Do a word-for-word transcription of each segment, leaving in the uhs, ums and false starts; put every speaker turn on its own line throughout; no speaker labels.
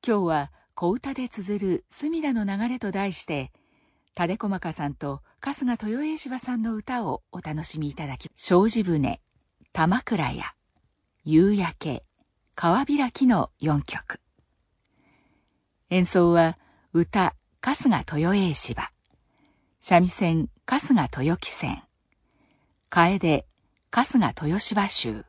今日は小唄で綴る隅田の流れと題して、蓼細香さんと春日豊栄芝さんの歌をお楽しみいただき、障子船、玉倉屋、夕焼け、川開きのよんきょく。演奏は歌春日豊栄芝、三味線春日豊喜線、楓春日豊芝衆。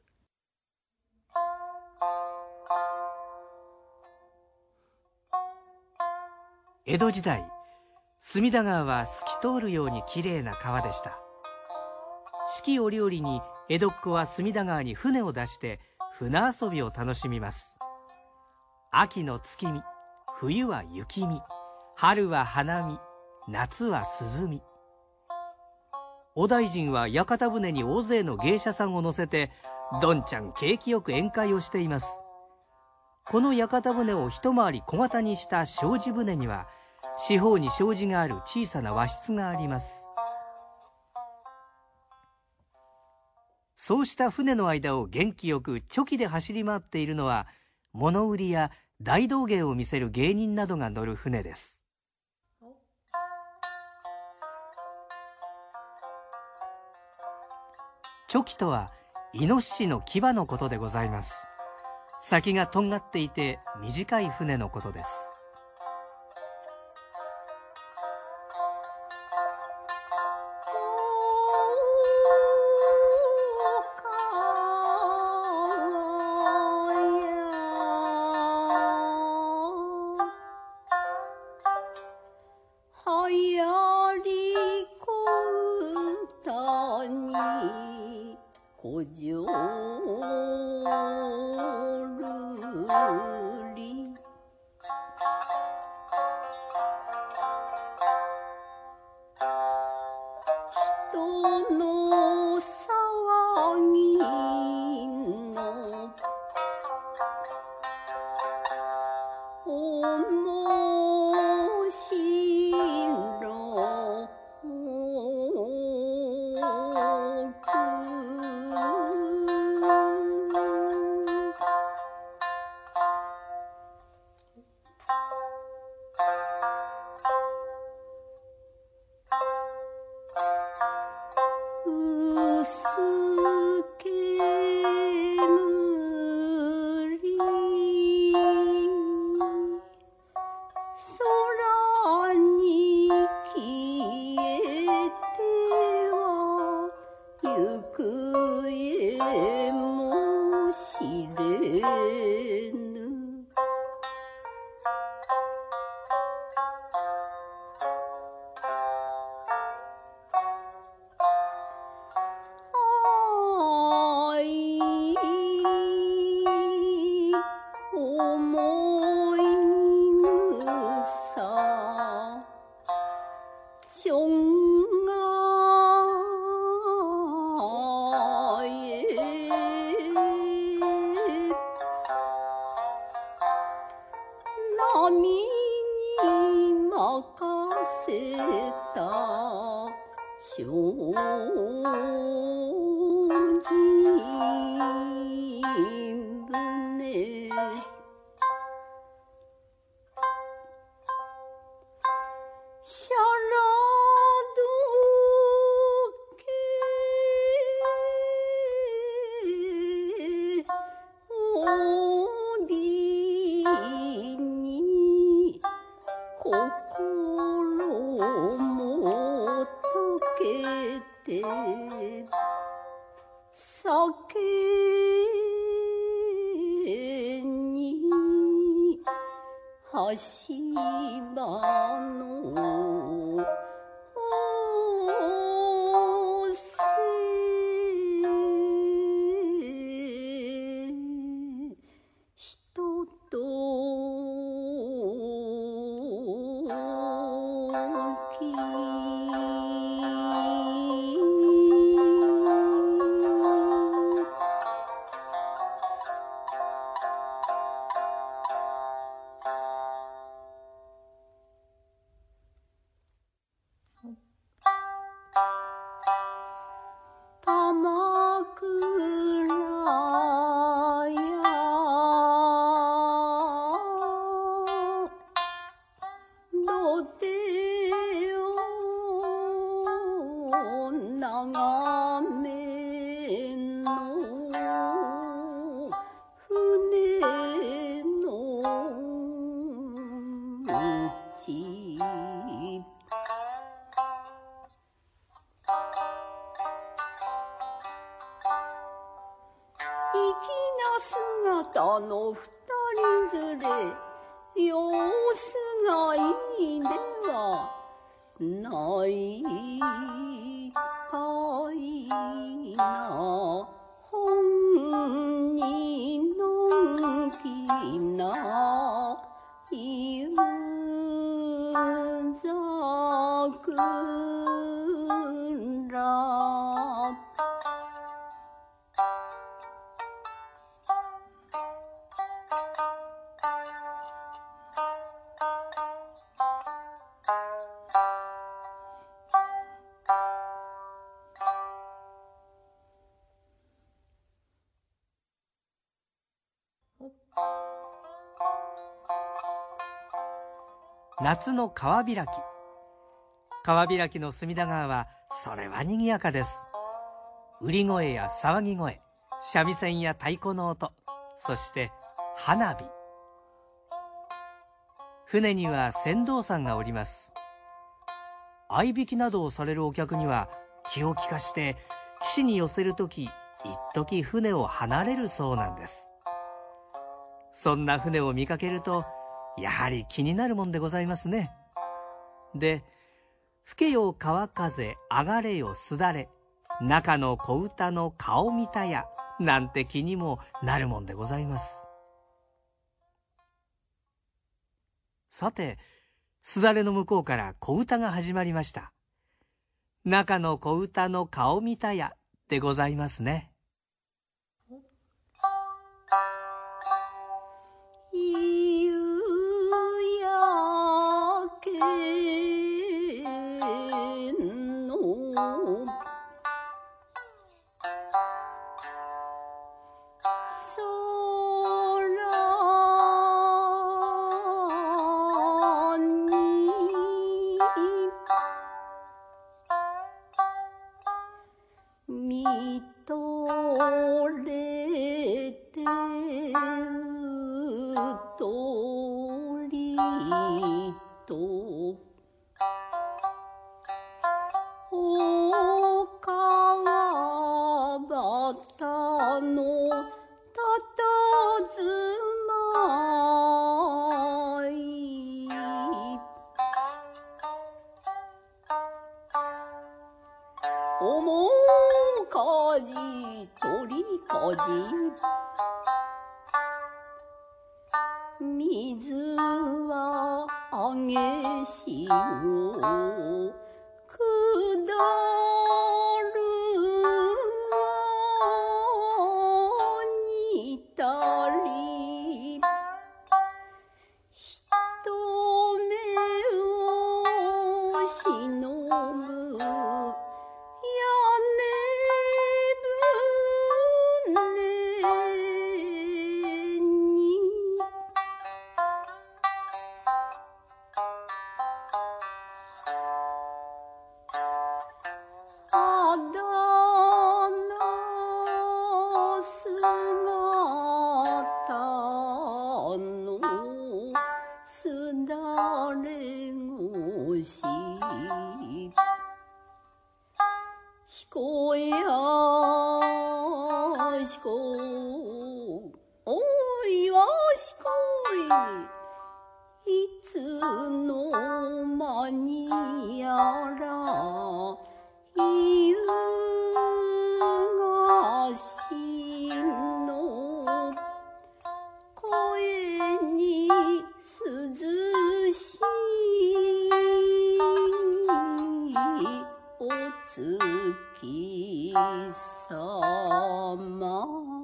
江戸時代、隅田川は透き通るようにきれいな川でした。四季折々に江戸っ子は隅田川に船を出して船遊びを楽しみます。秋の月見、冬は雪見、春は花見、夏は涼み。お大臣は屋形船に大勢の芸者さんを乗せてどんちゃん景気よく宴会をしています。この屋形船を一回り小型にした障子船には、四方に障子がある小さな和室があります。そうした船の間を元気よくチョキで走り回っているのは、物売りや大道芸を見せる芸人などが乗る船です。チョキとはイノシシの牙のことでございます。先がとんがっていて短い船のことです。
二人連れ様子がいいではないかいな。本人のんきな言うざくら。
夏の川開き。川開きの隅田川はそれは賑やかです。売り声や騒ぎ声、三味線や太鼓の音、そして花火。船には船頭さんがおります。合いびきなどをされるお客には気を利かして岸に寄せるとき一時船を離れるそうなんです。そんな船を見かけるとやはり気になるもんでございますね。で、吹けよ川風、上がれよすだれ、中の小唄の顔見たや、なんて気にもなるもんでございます。さて、すだれの向こうから小唄が始まりました。中の小唄の顔見たやでございますね。
見とれてうとりとお川端のたたずまいおもかじ鳥かじ水はあげしを下るはにたり人目をしのぶ屋根船にあだな姿のすだれ越ししこやしこおいはしこいいつの間にやら夕がしの声に涼しいお月さま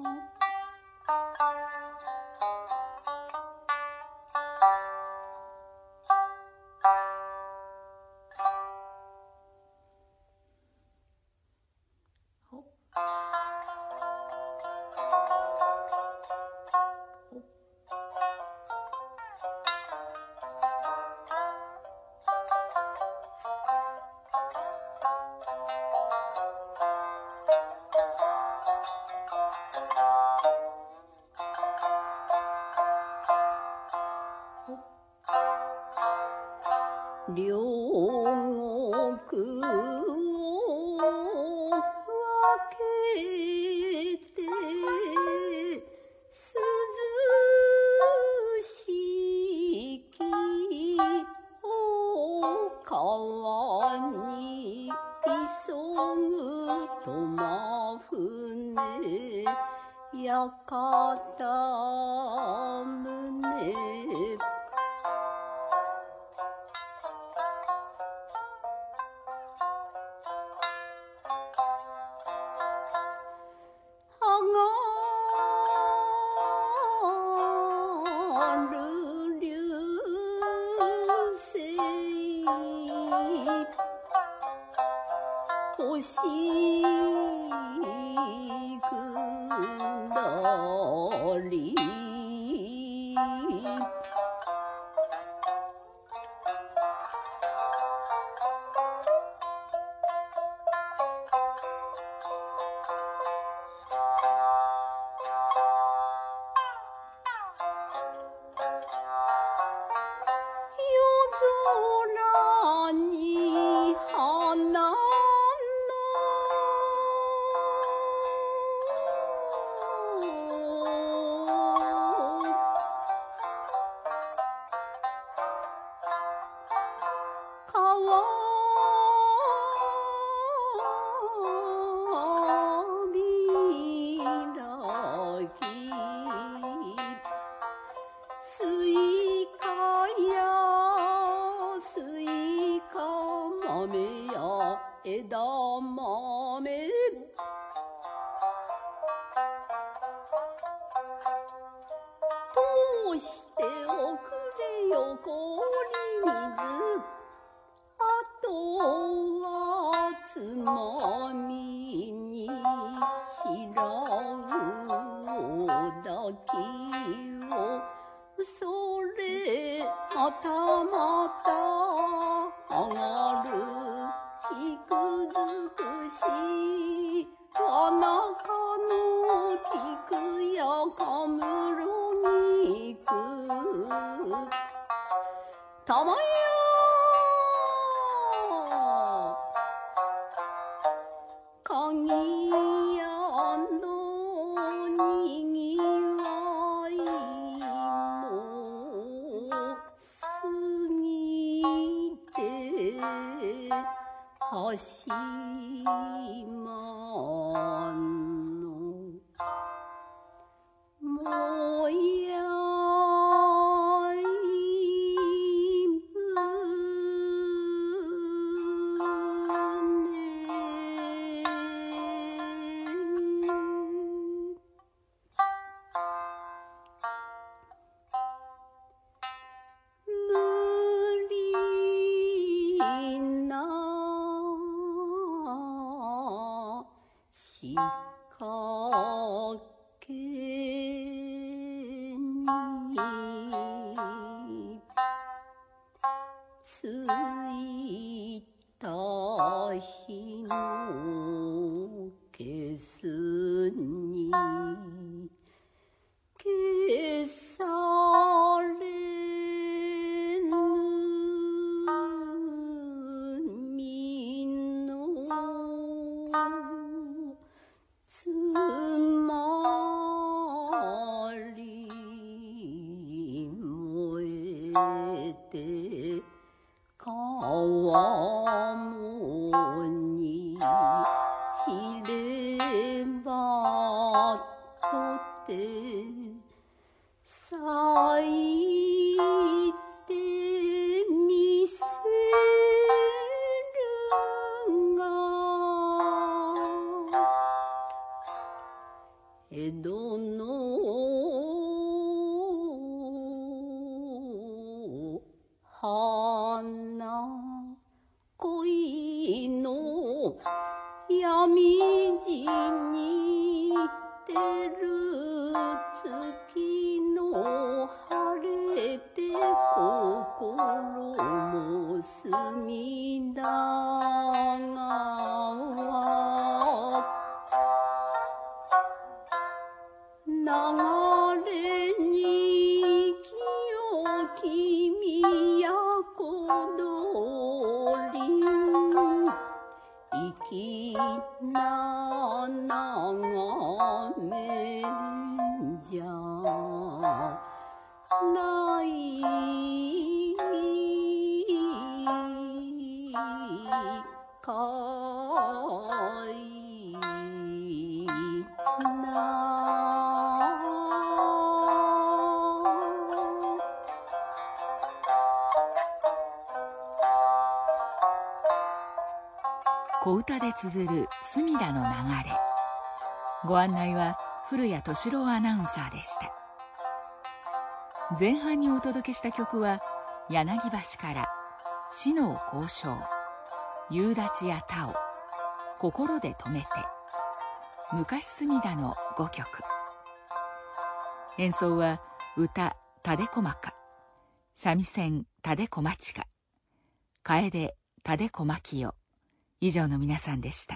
両国を分けて鈴川に急ぐ苫舟やかた胸星下り夜空に花枝豆どうしておくれよ氷水あとはつまみに白魚だけをそれまたまた上がるひくづくしわなかの菊やかむろに行くたまや鍵屋のにぎわいも過ぎてはしまのもやい無理な仕掛けについた日のけすに消されぬ身のつまり燃えて川もに散ればとて咲いてみせるが江戸の花恋の闇路に出る月の晴れて心も隅田川流れに清き都通り粋な眺めじゃない
小唄で綴る隅田の流れ。ご案内は古谷敏郎アナウンサーでした。前半にお届けした曲は柳橋から死の交渉、夕立や田を、心で止めて、昔隅田のごきょく。演奏は歌蓼駒歌、三味線蓼小町歌、楓蓼小牧代、以上の皆さんでした。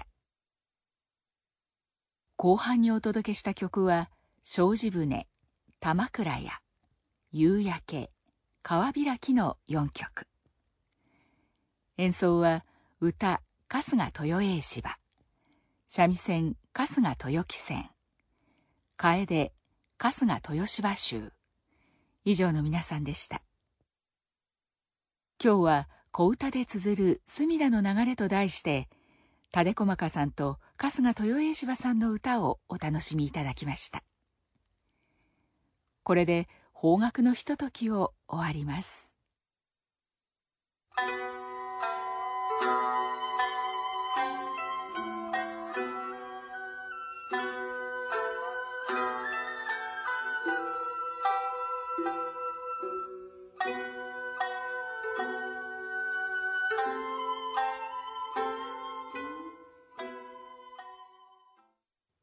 後半にお届けした曲は障子船、玉倉屋、夕焼け、川開きのよんきょく。演奏は歌春日豊栄芝、三味線春日豊喜線、楓春日豊芝衆、以上の皆さんでした。今日は小唄で綴る隅田の流れと題して蓼駒歌さんと春日豊栄芝さんの歌をお楽しみいただきました。これで邦楽のひとときを終わります。